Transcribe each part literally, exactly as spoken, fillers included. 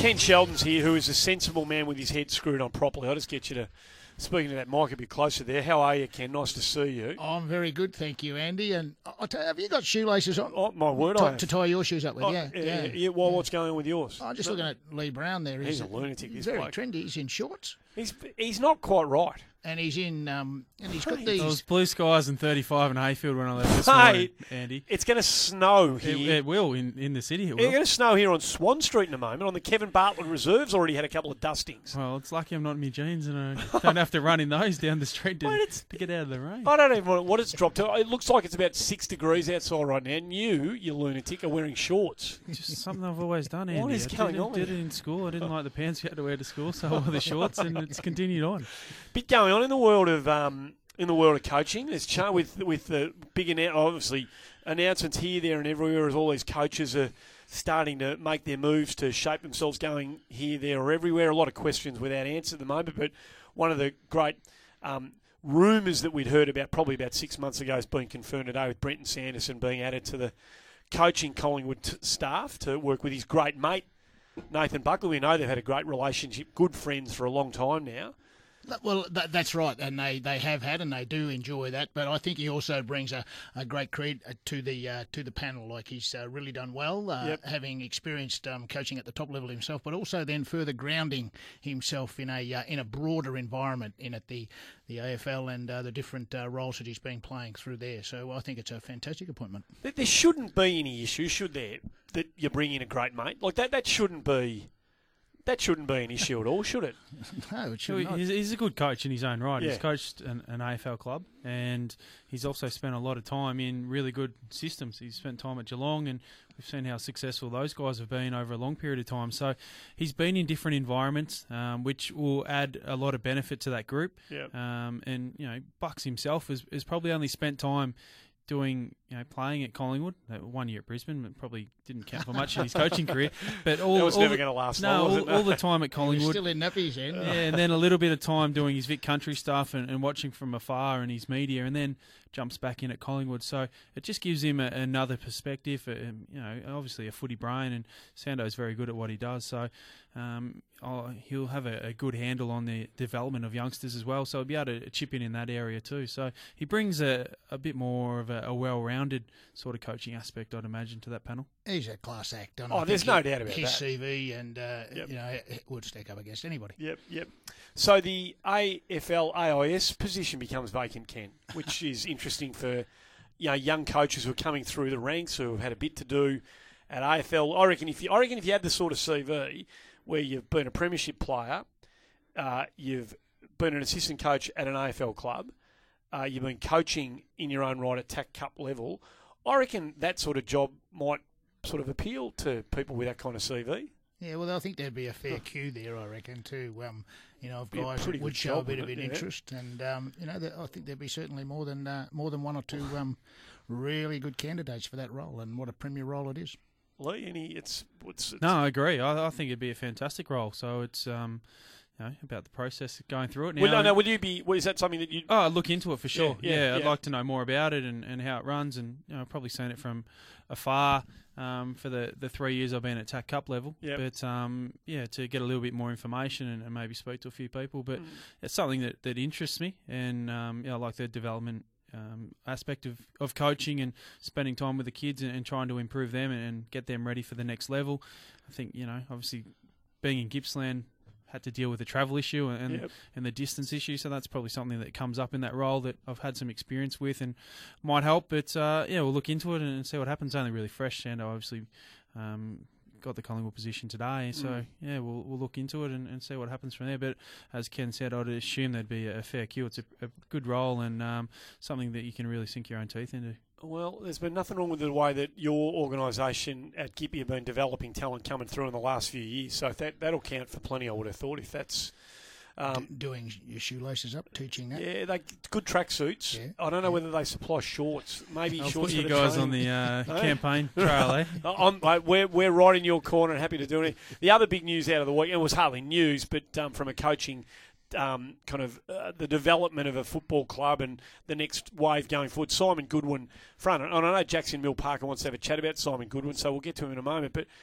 Ken Sheldon's here, who is a sensible man with his head screwed on properly. I'll just get you to, speaking to that mic a bit closer there. How are you, Ken? Nice to see you. Oh, I'm very good, thank you, Andy. And I'll tell you, have you got shoelaces on? Oh, my word, to, I have. to tie your shoes up with, Oh, yeah. yeah, yeah, yeah. yeah. Well, what's going on with yours? I'm just No. looking at Lee Brown there. He's a lunatic, He's this very bloke. trendy. He's in shorts. He's he's not quite right. And he's in, um, and he's got Hey. these. It was blue skies and thirty-five in Hayfield when I left this Hey, morning, Andy. It's going to snow It, here. it will in, in the city. It It's will. going to snow here on Swan Street in a moment. On the Kevin Bartlett Reserves, already had a couple of dustings. Well, it's lucky I'm not in my jeans and I don't have to run in those down the street to, Mate, it's- to get out of the rain. I don't even know what it's dropped to. It looks like it's about six degrees outside right now. And you, you lunatic, are wearing shorts. Just something I've always done, Andy. What is I going did, on did with it in school. I didn't like the pants you had to wear to school, so I wore the shorts, and it's continued on. Bit going on in the world of um, in the world of coaching. There's cha- with with the big annou- obviously announcements here, there, and everywhere as all these coaches are starting to make their moves to shape themselves, going here, there, or everywhere. A lot of questions without answer at the moment, but one of the great um, rumours that we'd heard about probably about six months ago has been confirmed today with Brenton Sanderson being added to the coaching Collingwood t- staff to work with his great mate Nathan Buckley. We know they've had a great relationship, good friends for a long time now. Well, that, that's right, and they, they have had, and they do enjoy that. But I think he also brings a, a great cred to the uh, to the panel. Like he's uh, really done well, uh, Yep. having experienced um, coaching at the top level himself, but also then further grounding himself in a uh, in a broader environment in at the the A F L and uh, the different uh, roles that he's been playing through there. So I think it's a fantastic appointment. There- There shouldn't be any issue, should there, that you bring in a great mate like that? That shouldn't be. That shouldn't be an issue at all, should it? No, it So should not. he's, he's a good coach in his own right. Yeah. He's coached an, an A F L club, and he's also spent a lot of time in really good systems. He's spent time at Geelong, and we've seen how successful those guys have been over a long period of time. So he's been in different environments, um, which will add a lot of benefit to that group. Yep. Um, and you know, Bucks himself has, has probably only spent time doing, you know, playing at Collingwood, uh, one year at Brisbane, but probably didn't count for much in his coaching career. But all That was all never the- going to last no, long, was all, it? all the time at He was Collingwood. still in nappies, and Yeah, and then a little bit of time doing his Vic Country stuff and, and watching from afar and his media, and then jumps back in at Collingwood. So it just gives him a, another perspective. uh, You know, obviously a footy brain, and Sando's very good at what he does. So um, oh, he'll have a, a good handle on the development of youngsters as well. So he'll be able to chip in in that area too. So he brings a, a bit more of a, a well-rounded sort of coaching aspect, I'd imagine, to that panel. he's a class act. And Oh, I there's think no he- doubt about his that. C V, and uh, Yep. you know, it would stack up against anybody. Yep, yep. So the A F L A I S position becomes vacant, Ken, which is interesting for you know young coaches who are coming through the ranks who have had a bit to do at A F L. I reckon if you, I reckon if you had the sort of C V where you've been a premiership player, uh, you've been an assistant coach at an A F L club, uh, you've been coaching in your own right at TAC Cup level, I reckon that sort of job might sort of appeal to people with that kind of C V. Yeah, well, I think there'd be a fair queue there, I reckon, too. Um, you know, of Be a guys pretty that would good show job, a bit of wouldn't an it? Yeah. interest, and um, you know, there- I think there'd be certainly more than uh, more than one or two um, really good candidates for that role, and what a premier role it is. Lee, any it's, it's, it's No, I agree. I, I think it'd be a fantastic role. So it's um, you know, about the process of going through it now. Will, no, no, will you be? Well, is that something that you? Oh, I'd look into it for sure. Yeah, Yeah, yeah, I'd yeah. like to know more about it and, and how it runs, and you know, I've probably seen it from afar um, for the, the three years I've been at TAC Cup level. Yep. But um, yeah, to get a little bit more information and, and maybe speak to a few people. But Mm. it's something that, that interests me, and um, yeah, I like the development um, aspect of, of coaching and spending time with the kids and, and trying to improve them and, and get them ready for the next level. I think, you know, obviously being in Gippsland, had to deal with the travel issue and Yep. and the distance issue, so that's probably something that comes up in that role that I've had some experience with and might help. But uh, yeah, we'll look into it and see what happens. Only really fresh, Sando obviously um, got the Collingwood position today, so Mm. yeah, we'll we'll look into it and, and see what happens from there. But as Ken said, I'd assume there'd be a fair queue. It's a, a good role and um, something that you can really sink your own teeth into. Well, there's been nothing wrong with the way that your organisation at Gippy have been developing talent coming through in the last few years. So if that that'll count for plenty, I would have thought. If that's um, D- doing your shoelaces up, teaching that. yeah, they good tracksuits. Yeah. I don't know whether they supply shorts. Maybe I'll shorts put for you the guys on training. the uh, No? campaign trail, eh? I'm, I, we're, we're right in your corner and happy to do it. The other big news out of the week, it was hardly news, but um, from a coaching um, kind of uh, the development of a football club and the next wave going forward, Simon Goodwin front. And I know Jackson Mill Parker wants to have a chat about Simon Goodwin, so we'll get to him in a moment. But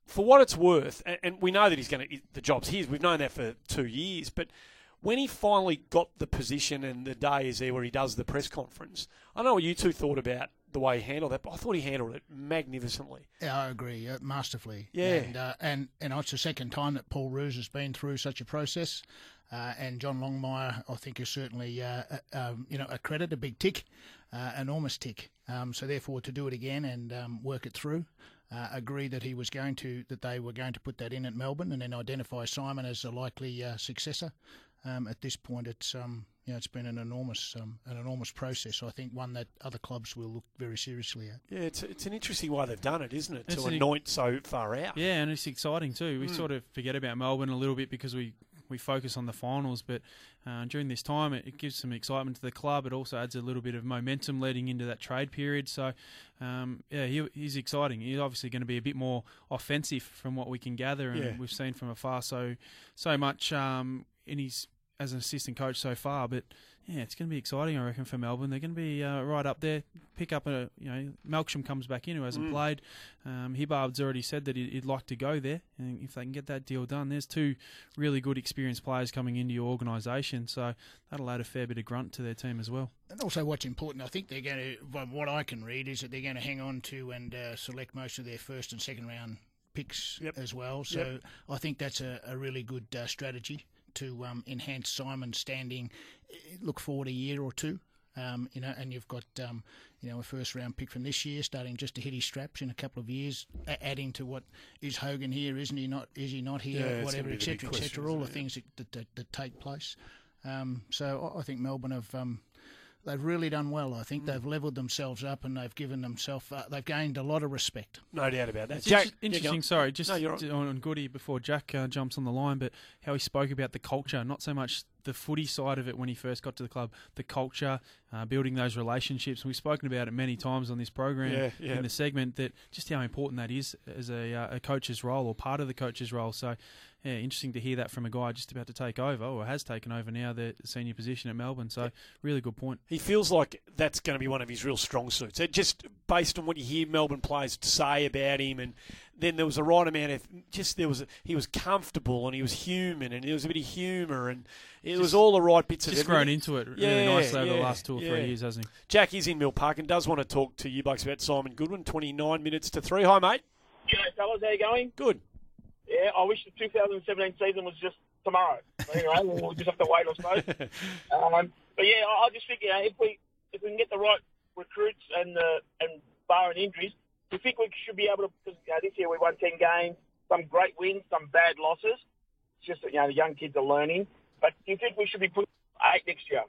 for what it's worth, and, and we know that he's going to, the job's his. We've known that for two years. But when he finally got the position and the day is there where he does the press conference, I don't know what you two thought about the way he handled that, but I thought he handled it magnificently. Yeah, I agree, uh, masterfully. Yeah. And, uh, and, and it's the second time that Paul Roos has been through such a process. Uh, and John Longmire, I think, is certainly, uh, uh, um, you know, a credit, a big tick, uh, enormous tick. Um, so therefore, to do it again and um, work it through, uh, agree that he was going to, that they were going to put that in at Melbourne, and then identify Simon as a likely uh, successor. Um, at this point, it's um, you know, it's been an enormous, um, an enormous process. I think one that other clubs will look very seriously at. Yeah, it's it's an interesting way they've done it, isn't it? It's to an- anoint so far out. Yeah, and it's exciting too. We Mm. sort of forget about Melbourne a little bit because we, we focus on the finals, but uh, during this time it, it gives some excitement to the club. It also adds a little bit of momentum leading into that trade period. So, um, yeah, he, he's exciting. He's obviously going to be a bit more offensive from what we can gather, and Yeah. we've seen from afar so so much um, in his as an assistant coach so far. But yeah, it's going to be exciting, I reckon, for Melbourne. They're going to be uh, right up there. Pick up a, you know, Melksham comes back in who hasn't Mm. played. Um, Hibbard's already said that he'd, he'd like to go there, and if they can get that deal done, there's two really good experienced players coming into your organisation, so that'll add a fair bit of grunt to their team as well. And also, what's important, I think they're going to, from what I can read, is that they're going to hang on to and uh, select most of their first and second round picks Yep. as well. So Yep. I think that's a, a really good uh, strategy to um, enhance Simon's standing. Look forward a year or two, um, you know, and you've got um, you know a first round pick from this year, starting just to hit his straps in a couple of years, a- adding to what is Hogan here, isn't he not? Is he not here? Yeah, it's Whatever, gonna be the big etc., question, etc. All the isn't it? things that, that, that, that take place. Um, so I I think Melbourne have. Um, They've really done well. I think they've levelled themselves up and they've given themselves. Uh, they've gained a lot of respect. No doubt about that. It's Jack, inter- interesting, yeah, go on. sorry, just No, you're right. to- on on Goody before Jack uh, jumps on the line, but how he spoke about the culture, not so much the footy side of it when he first got to the club, the culture, uh, building those relationships. And we've spoken about it many times on this program Yeah, yeah. in the segment, that just how important that is as a, uh, a coach's role or part of the coach's role. So, yeah, interesting to hear that from a guy just about to take over, or has taken over now, the senior position at Melbourne. So, really good point. He feels like that's going to be one of his real strong suits. It just based on what you hear Melbourne players say about him, and then there was a right amount of just there was a, he was comfortable and he was human and there was a bit of humour and it Just- was all the right bits of Just everything. grown into it really Yeah, nicely over yeah, the last two or yeah. three years, hasn't he? Jack is in Mill Park and does want to talk to you blokes about Simon Goodwin. twenty-nine minutes to three. Hi, mate. G'day, fellas. How you going? Good. Yeah, I wish the two thousand seventeen season was just tomorrow. Anyway, we'll just have to wait, I suppose. Um, but yeah, I, I just think, you know, if we if we can get the right recruits and uh, and barring injuries, we think we should be able to. Because you know, this year we won ten games, some great wins, some bad losses. It's just that you know the young kids are learning. But do you think we should be putting eight next year?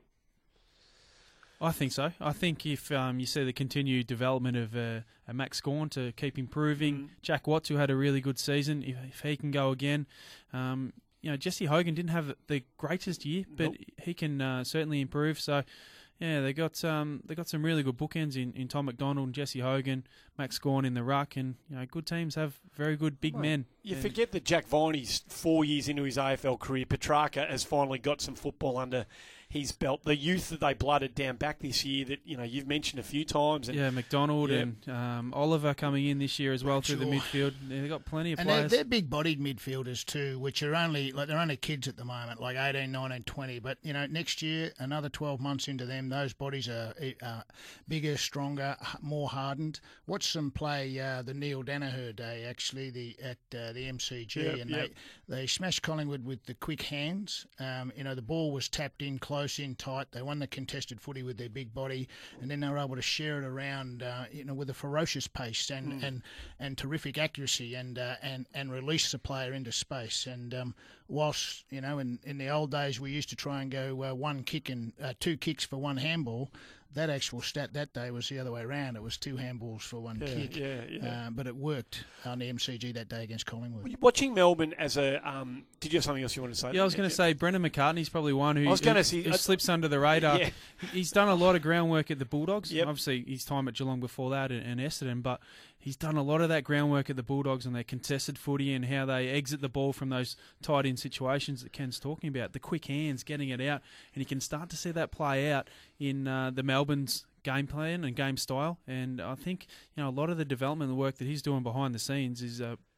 I think so. I think if um, you see the continued development of uh, a Max Gawn to keep improving, Mm. Jack Watts, who had a really good season, if, if he can go again, um, you know, Jesse Hogan didn't have the greatest year, but Nope. he can uh, certainly improve. So, yeah, they got um, they got some really good bookends in, in Tom McDonald and Jesse Hogan, Max Gawn in the ruck, and you know, good teams have very good big Well, men. You And- forget that Jack Viney's four years into his A F L career. Petrarca has finally got some football under his belt. The youth that they blooded down back this year that you know you've mentioned a few times. And Yeah, McDonald Yeah. and um, Oliver coming in this year as well through the Bradshaw. midfield. They've got plenty of And they're, players. they're big-bodied midfielders too, which are only like they're only kids at the moment, like eighteen, nineteen, twenty. But you know, next year, another twelve months into them, those bodies are uh, bigger, stronger, h- more hardened. Watch them play uh, the Neil Danaher day actually, the at uh, the M C G, Yep, and yep. they they smashed Collingwood with the quick hands. Um, you know, the ball was tapped in close in tight. They won the contested footy with their big body, and then they were able to share it around, uh, you know, with a ferocious pace and and, and terrific accuracy, and uh, and and release the player into space. And um, whilst you know, in, in the old days we used to try and go uh, one kick and uh, two kicks for one handball. That actual stat that day was the other way around. It was two handballs for one yeah, kick. yeah, yeah. Uh, but it worked on the M C G that day against Collingwood. Watching Melbourne as a, um, did you have something else you wanted to say? Yeah, I was going to say Brendan McCartney's probably one who, I was gonna who, say- who slips under the radar. Yeah. He's done a lot of groundwork at the Bulldogs. Yep. Obviously, his time at Geelong before that and, and Essendon, but he's done a lot of that groundwork at the Bulldogs and their contested footy and how they exit the ball from those tight-in situations that Ken's talking about. The quick hands, getting it out, and you can start to see that play out in uh, the Melbourne's game plan and game style. And I think you know a lot of the development and the work that he's doing behind the scenes is uh,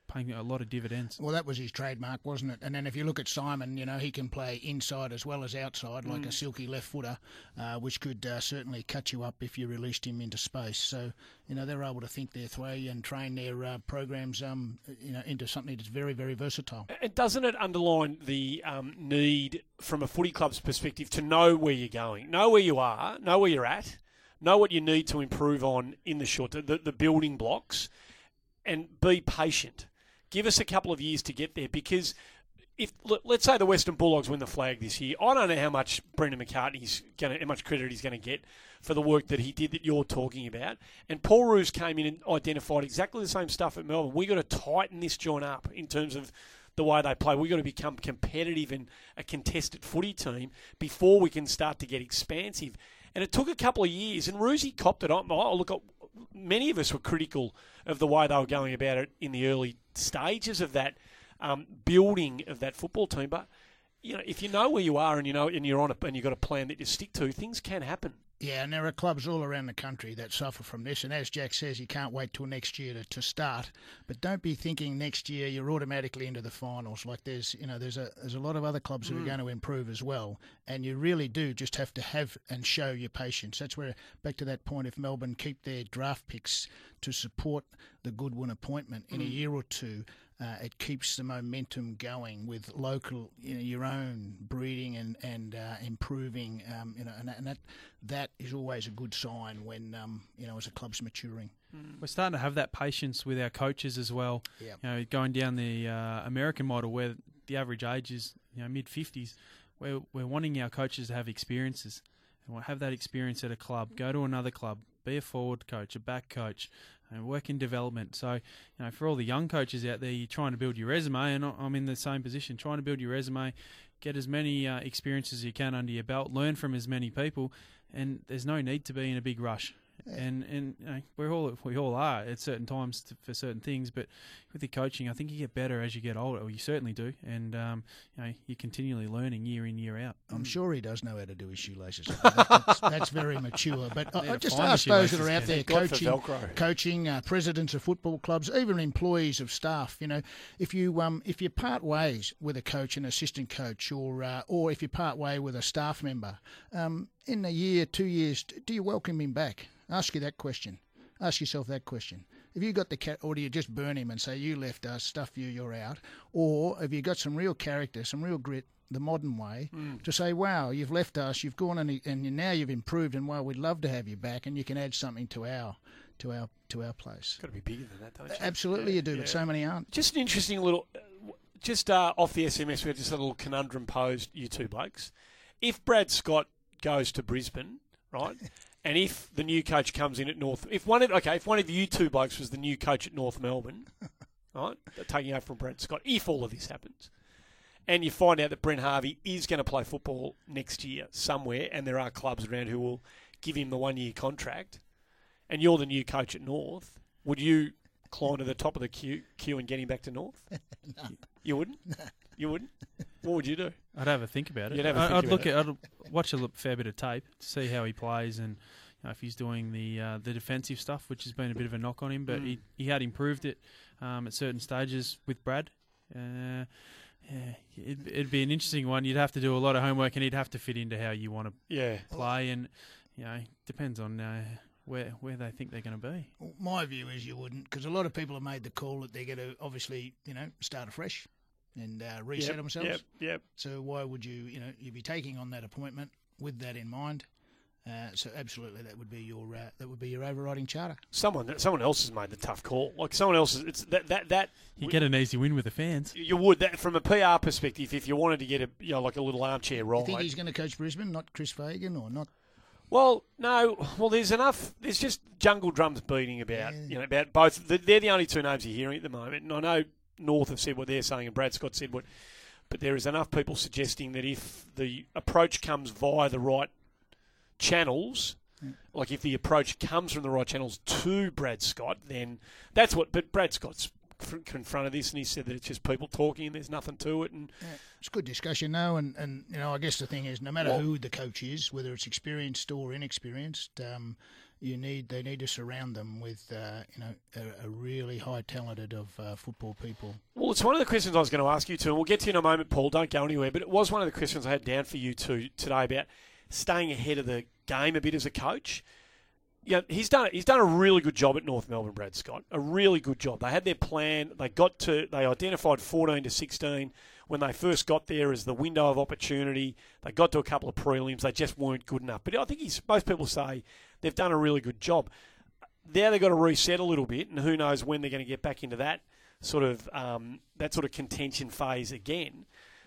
paying a lot of dividends. Well, that was his trademark, wasn't it? And then if you look at Simon, you know, he can play inside as well as outside, like mm. a silky left footer, uh, which could uh, certainly cut you up if you released him into space. So, you know, they're able to think their way and train their uh, programs, um, you know, into something that's very, very versatile. And doesn't it underline the um, need from a footy club's perspective to know where you're going, know where you are, know where you're at, know what you need to improve on in the short, the, the building blocks, and be patient. Give us a couple of years to get there, because if let's say the Western Bulldogs win the flag this year, I don't know how much Brendan McCartney's going to, how much credit he's going to get for the work that he did that you're talking about. And Paul Roos came in and identified exactly the same stuff at Melbourne. We've got to tighten this joint up in terms of the way they play. We've got to become competitive and a contested footy team before we can start to get expansive. And it took a couple of years, and Roosie copped it on. Oh, look, many of us were critical of the way they were going about it in the early stages of that um, building of that football team. But you know, if you know where you are and you know and you're on it and you've got a plan that you stick to, things can happen. Yeah, and there are clubs all around the country that suffer from this. And as Jack says, you can't wait till next year to, to start. But don't be thinking next year you're automatically into the finals. Like there's, you know, there's a there's a lot of other clubs that mm. are going to improve as well. And you really do just have to have and show your patience. That's where, back to that point, if Melbourne keep their draft picks to support the Goodwin appointment in mm. a year or two, Uh, it keeps the momentum going with local, you know, your own breeding and and uh, improving, um, you know, and, and that that is always a good sign when um, you know, as a club's maturing. We're starting to have that patience with our coaches as well. Yeah. You know, going down the uh, American model where the average age is, you know, mid fifties. We're we're wanting our coaches to have experiences, and we'll have that experience at a club. Go to another club, be a forward coach, a back coach, and work in development. So, you know, for all the young coaches out there, you're trying to build your resume, and I'm in the same position, trying to build your resume, get as many uh, experiences as you can under your belt, learn from as many people, and there's no need to be in a big rush. Yeah. And and you know, we're all we all are at certain times to, for certain things, but with your coaching, I think you get better as you get older. Or you certainly do, and um, you know, you're continually learning year in, year out. I'm sure he does know how to do his shoelaces. That's, that's very mature. But I, I just ask those that are out there coaching, coaching uh, presidents of football clubs, even employees of staff. You know, if you um if you part ways with a coach, an assistant coach, or uh, or if you part way with a staff member, um, in a year, two years, do you welcome him back? Ask you that question. Ask yourself that question. Have you got the cat, or do you just burn him and say, you left us, stuff you, you're out? Or have you got some real character, some real grit, the modern way, mm. to say, wow, you've left us, you've gone and, and now you've improved, and well, we'd love to have you back, and you can add something to our to our, to our place. Got to be bigger than that, don't you? Absolutely, yeah, you do, yeah. but so many aren't. Just an interesting little, just uh, off the S M S, we had just a little conundrum posed, you two blokes. If Brad Scott goes to Brisbane, right? And if the new coach comes in at North, if one of okay, if one of you two blokes was the new coach at North Melbourne, right, taking over from Brad Scott, if all of this happens, and you find out that Brent Harvey is going to play football next year somewhere, and there are clubs around who will give him the one-year contract, and you're the new coach at North, would you climb to the top of the queue, queue and get him back to North? No. You, you wouldn't? No. You wouldn't? What would you do? I'd have a think about it. You'd have a think I'd about look it. at, I'd watch a fair bit of tape to see how he plays, and you know, if he's doing the uh, the defensive stuff, which has been a bit of a knock on him, but mm. he he had improved it um, at certain stages with Brad. Uh, yeah, it'd, it'd be an interesting one. You'd have to do a lot of homework, and he'd have to fit into how you want to yeah. play, and you know, depends on uh, where where they think they're going to be. Well, my view is you wouldn't, because a lot of people have made the call that they're going to obviously, you know, start afresh and uh, reset yep, themselves. Yep, yep. So why would you, you know, you'd be taking on that appointment with that in mind? Uh, so absolutely, that would be your uh, that would be your overriding charter. Someone someone else has made the tough call. Like someone else, is, it's that that that you get an easy win with the fans. You would that from a P R perspective. If you wanted to get a you know like a little armchair ride. You think he's going to coach Brisbane, not Chris Fagan, or not? Well, no. Well, there's enough. There's just jungle drums beating about. Yeah. You know about both. They're the only two names you're hearing at the moment. And I know North have said what they're saying, and Brad Scott said what. But there is enough people suggesting that if the approach comes via the right channels. Yeah. Like if the approach comes from the right channels to Brad Scott, then that's what. But Brad Scott's confronted this, and he said that it's just people talking, and there's nothing to it. And yeah, it's good discussion, though. And, and you know, I guess the thing is, no matter well, who the coach is, whether it's experienced or inexperienced, um, you need they need to surround them with uh, you know a, a really high talented of uh, football people. Well, it's one of the questions I was going to ask you too, and we'll get to you in a moment, Paul. Don't go anywhere. But it was one of the questions I had down for you two today about staying ahead of the game a bit as a coach. Yeah, he's done he's done a really good job at North Melbourne, Brad Scott. A really good job. They had their plan. They got to they identified fourteen to sixteen when they first got there as the window of opportunity. They got to a couple of prelims. They just weren't good enough. But I think he's, most people say they've done a really good job. Now they've got to reset a little bit, and who knows when they're going to get back into that sort of um, that sort of contention phase again.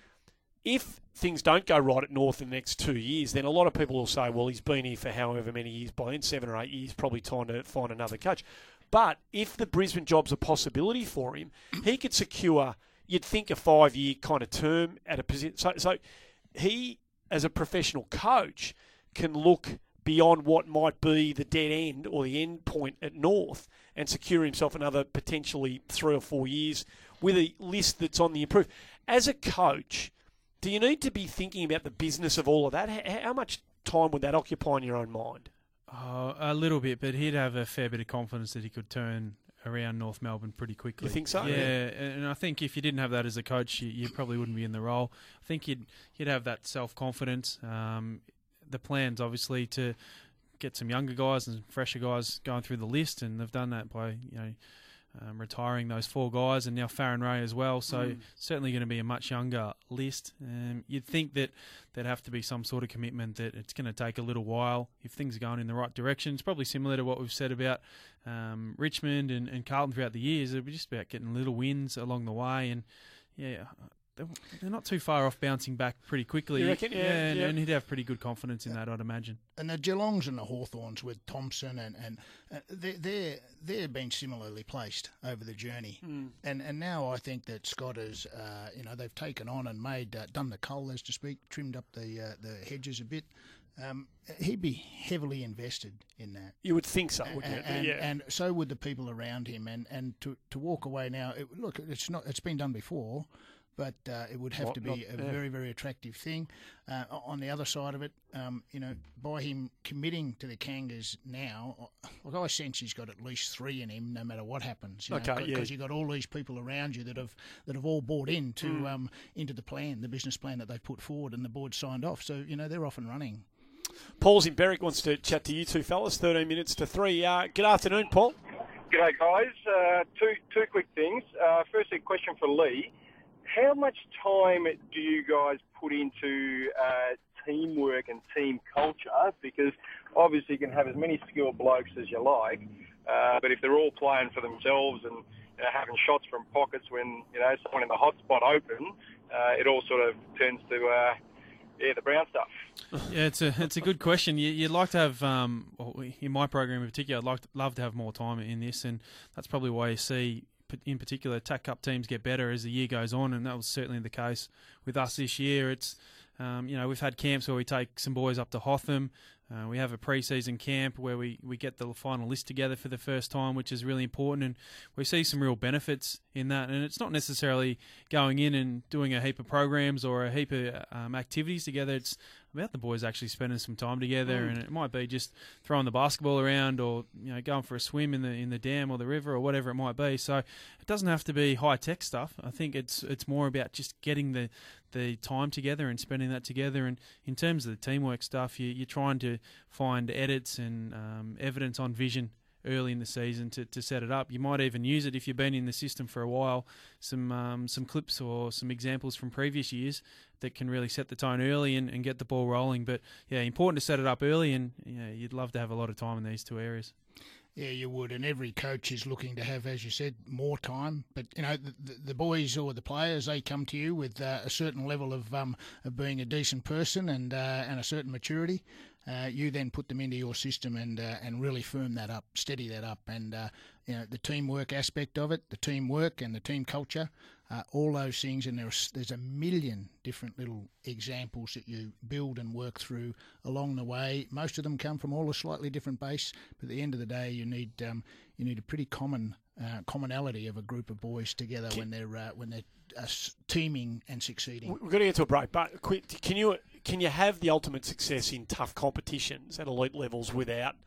If things don't go right at North in the next two years, then a lot of people will say, well, he's been here for however many years, by then seven or eight years, probably time to find another coach. But if the Brisbane job's a possibility for him, he could secure, you'd think, a five-year kind of term at a position. So, so he, as a professional coach, can look beyond what might be the dead end or the end point at North and secure himself another potentially three or four years with a list that's on the improve. As a coach, do you need to be thinking about the business of all of that? How, how much time would that occupy in your own mind? Oh, a little bit, but he'd have a fair bit of confidence that he could turn around North Melbourne pretty quickly. You think so? Yeah, yeah. And I think if you didn't have that as a coach, you, you probably wouldn't be in the role. I think you'd you'd have that self-confidence. Um, the plan's obviously to get some younger guys and fresher guys going through the list, and they've done that by you know um, retiring those four guys, and now Farron Ray as well. So mm. certainly going to be a much younger list. Um, you'd think that there'd have to be some sort of commitment that it's going to take a little while if things are going in the right direction. It's probably similar to what we've said about um, Richmond and, and Carlton throughout the years. It'll be just about getting little wins along the way, and yeah. They're not too far off bouncing back pretty quickly. You reckon? Yeah, yeah, and, yeah. and he'd have pretty good confidence in that, I'd imagine. And the Geelongs and the Hawthorns with Thompson and, and uh, they, they're, they're been similarly placed over the journey. Mm. And and now I think that Scott has, uh, you know, they've taken on and made, uh, done the cull, as to speak, trimmed up the uh, the hedges a bit. Um, he'd be heavily invested in that. You would think so, wouldn't you? And, yeah. and so would the people around him. And, and to, to walk away now, it, look, it's not it's been done before. But uh, it would have What, to be not, a yeah. very, very attractive thing. Uh, on the other side of it, um, you know, by him committing to the Kangas now, like I sense he's got at least three in him, no matter what happens. You okay, know, yeah. Because you've got all these people around you that have that have all bought into mm. um, into the plan, the business plan that they've put forward, and the board signed off. So you know they're off and running. Paul's in Berwick, wants to chat to you two fellas. Thirteen minutes to three. Uh, good afternoon, Paul. G'day, guys. Uh, two two quick things. Uh, firstly, a question for Lee. How much time do you guys put into uh, teamwork and team culture? Because obviously you can have as many skilled blokes as you like, uh, but if they're all playing for themselves and you know, having shots from pockets when you know someone in the hot spot open, uh, it all sort of turns to uh, yeah the brown stuff. Yeah, it's a it's a good question. You, you'd like to have, um, in my program in particular, I'd like to, love to have more time in this, and that's probably why you see, in particular, T A C Cup teams get better as the year goes on, and that was certainly the case with us this year. It's um, you know we've had camps where we take some boys up to Hotham. Uh, we have a pre-season camp where we, we get the final list together for the first time, which is really important, and we see some real benefits in that. And it's not necessarily going in and doing a heap of programs or a heap of um, activities together. It's about the boys actually spending some time together, mm. and it might be just throwing the basketball around, or you know going for a swim in the in the dam or the river or whatever it might be. So it doesn't have to be high tech stuff. I think it's it's more about just getting the the time together and spending that together. And in terms of the teamwork stuff, you, you're trying to find edits and um, evidence on vision early in the season to, to set it up. You might even use it if you've been in the system for a while, some um, some clips or some examples from previous years that can really set the tone early and, and get the ball rolling. But yeah, important to set it up early, and yeah, you'd love to have a lot of time in these two areas. Yeah, you would, and every coach is looking to have, as you said, more time. But you know, the, the boys or the players, they come to you with uh, a certain level of um, of being a decent person and uh, and a certain maturity. Uh, you then put them into your system and uh, and really firm that up, steady that up, and uh, you know the teamwork aspect of it, the teamwork and the team culture, uh, all those things. And there's there's a million different little examples that you build and work through along the way. Most of them come from all a slightly different base, but at the end of the day, you need um, you need a pretty common uh, commonality of a group of boys together when they're uh, when they're uh, teaming and succeeding. We're going to get to a break, but quick, can you? Can you have the ultimate success in tough competitions at elite levels without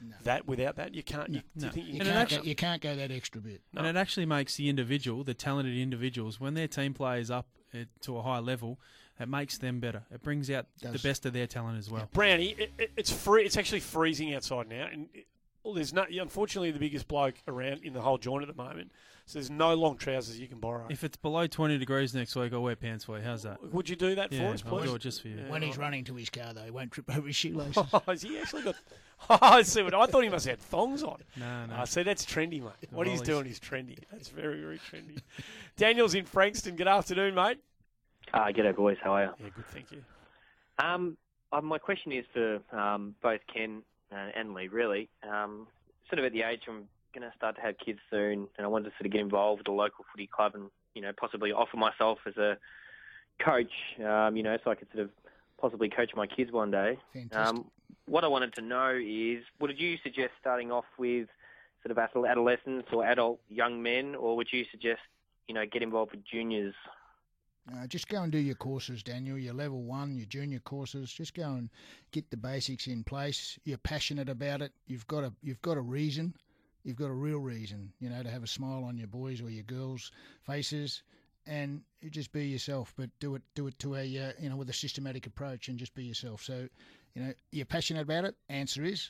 that without that? You can't. You, do No. you think you You And it can? can't, actually- go, you can't go that extra bit. No. And it actually makes the individual, the talented individuals, when their team play is up uh, to a high level, it makes them better. It brings out Does. the best of their talent as well. Brownie, it, it, it's free. It's actually freezing outside now, and it, well, there's no. Unfortunately, the biggest bloke around in the whole joint at the moment, so there's no long trousers you can borrow. If it's below twenty degrees next week, I'll wear pants for you. How's that? Would you do that Yeah, for us, I'll please? do it just for you. Yeah. When he's running to his car, though, he won't trip over his shoelaces. Oh, has he actually got? Oh, I see. What I thought he must have had thongs on. No, no. Ah, see, that's trendy, mate. What he's Volleys. doing is trendy. That's very, very trendy. Daniel's in Frankston. Good afternoon, mate. Uh, g'day, boys. How are you? Yeah, good. Thank you. Um, uh, my question is for um, both Ken and, and Lee, really. Um, sort of at the age I'm going to start to have kids soon, and I wanted to sort of get involved with a local footy club and, you know, possibly offer myself as a coach, um, you know, so I could sort of possibly coach my kids one day. Fantastic. Um, what I wanted to know is, would you suggest starting off with sort of adol- adolescents or adult young men, or would you suggest, you know, get involved with juniors? Uh, just go and do your courses, Daniel, your level one, your junior courses. Just go and get the basics in place. You're passionate about it. You've got a you've got a reason. You've got a real reason, you know, to have a smile on your boys or your girls' faces, and you just be yourself. But do it do it to a uh, you know with a systematic approach, and just be yourself. So, you know, you're passionate about it. Answer is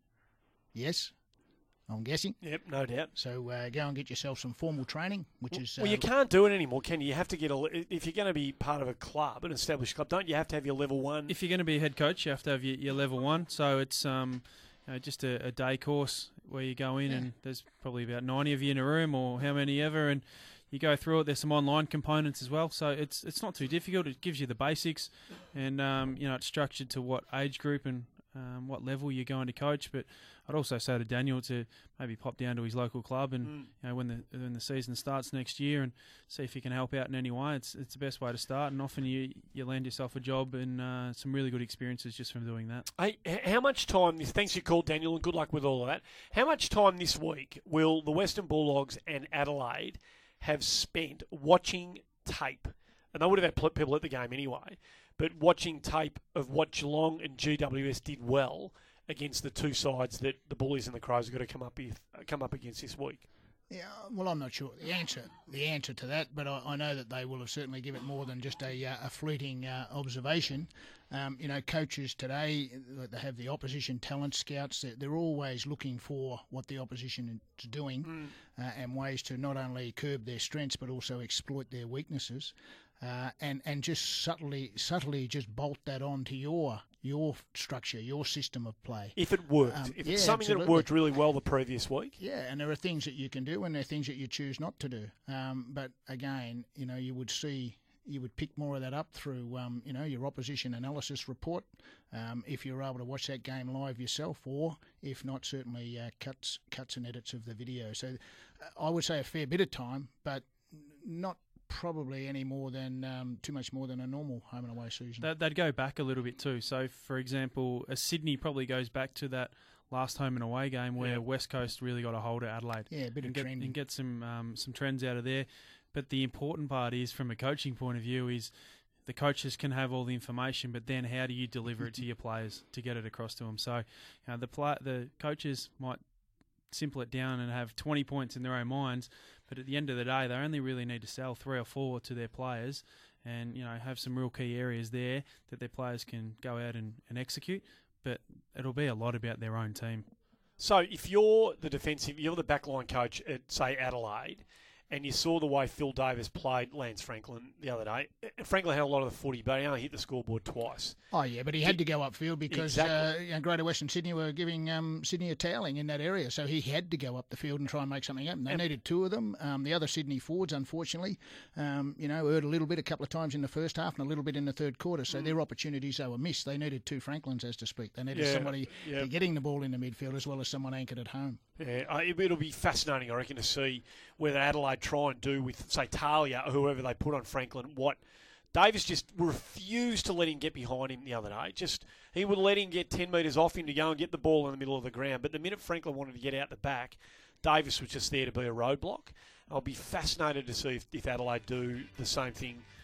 yes. I'm guessing. Yep, no doubt. So uh, go and get yourself some formal training, which is... Well, uh, you can't do it anymore, can you? You have to get a. If you're going to be part of a club, an established club, don't you have to have your level one? If you're going to be a head coach, you have to have your, your level one. So it's um, you know, just a, a day course where you go in Yeah. and there's probably about ninety of you in a room or how many ever, and you go through it. There's some online components as well, so it's it's not too difficult. It gives you the basics, and um, you know it's structured to what age group and um, what level you're going to coach. But I'd also say to Daniel to maybe pop down to his local club and Mm. you know when the when the season starts next year and see if you can help out in any way. It's it's the best way to start, and often you you land yourself a job and uh, some really good experiences just from doing that. Hey, h- how much time, thanks for your call, Daniel, and good luck with all of that. How much time this week will the Western Bulldogs and Adelaide have spent watching tape? And they would have had pl- people at the game anyway, but watching tape of what Geelong and G W S did well against the two sides that the Bullies and the Crows have got to come up with, come up against this week. Yeah, well, I'm not sure the answer the answer to that, but I, I know that they will have certainly given it more than just a, uh, a fleeting uh, observation. Um, you know, coaches today, they have the opposition talent scouts. They're, they're always looking for what the opposition is doing Mm. uh, and ways to not only curb their strengths but also exploit their weaknesses, uh, and and just subtly subtly just bolt that on to your your structure, your system of play. If it worked, Um, if yeah, it's something that absolutely. worked really well the previous week. Yeah, and there are things that you can do, and there are things that you choose not to do. Um, but again, you know, you would see, you would pick more of that up through, um, you know, your opposition analysis report, um, if you're able to watch that game live yourself, or if not, certainly uh, cuts, cuts and edits of the video. So, uh, I would say a fair bit of time, but not probably any more than um, too much more than a normal home and away season. They'd, they'd go back a little bit too. So, for example, a Sydney probably goes back to that last home and away game where Yeah. West Coast really got a hold of Adelaide. yeah, a bit and of get, trending. and get some um, some trends out of there. But the important part is, from a coaching point of view, is the coaches can have all the information, but then how do you deliver it to your players to get it across to them? So, you know, the play, the coaches might simple it down and have twenty points in their own minds, but at the end of the day, they only really need to sell three or four to their players, and you know have some real key areas there that their players can go out and, and execute. But it'll be a lot about their own team. So if you're the defensive, you're the backline coach at, say, Adelaide, and you saw the way Phil Davis played Lance Franklin the other day. Franklin had a lot of the footy, but he only hit the scoreboard twice. Oh, yeah, but he had to go upfield because Exactly. uh, you know, Greater Western Sydney were giving um, Sydney a toweling in that area, so he had to go up the field and try and make something happen. They Yep. needed two of them. Um, the other Sydney forwards, unfortunately, um, you know, hurt a little bit a couple of times in the first half and a little bit in the third quarter, so their opportunities, they were missed. They needed two Franklins, as to speak. They needed Yeah, somebody yeah. getting the ball in the midfield as well as someone anchored at home. Yeah, uh, it- it'll be fascinating, I reckon, to see whether Adelaide try and do with, say, Talia or whoever they put on Franklin, what Davis just refused to let him get behind him the other day. Just he would let him get ten metres off him to go and get the ball in the middle of the ground. But the minute Franklin wanted to get out the back, Davis was just there to be a roadblock. I'll be fascinated to see if, if Adelaide do the same thing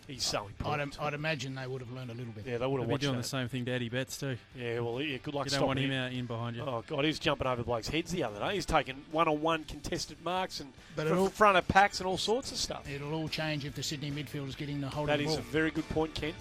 He's so I'd, important. I'd imagine they would have learned a little bit. Yeah, they would They'll have be watched doing that. the same thing to Eddie Betts too. Yeah, well, yeah, good luck You don't stopping want him him. out in behind you. Oh, God, he was jumping over blokes' heads the other day. He's taking one-on-one contested marks and But fr- it all- front of packs and all sorts of stuff. It'll all change if the Sydney midfielders getting the hold That of the is ball. a very good point, Ken.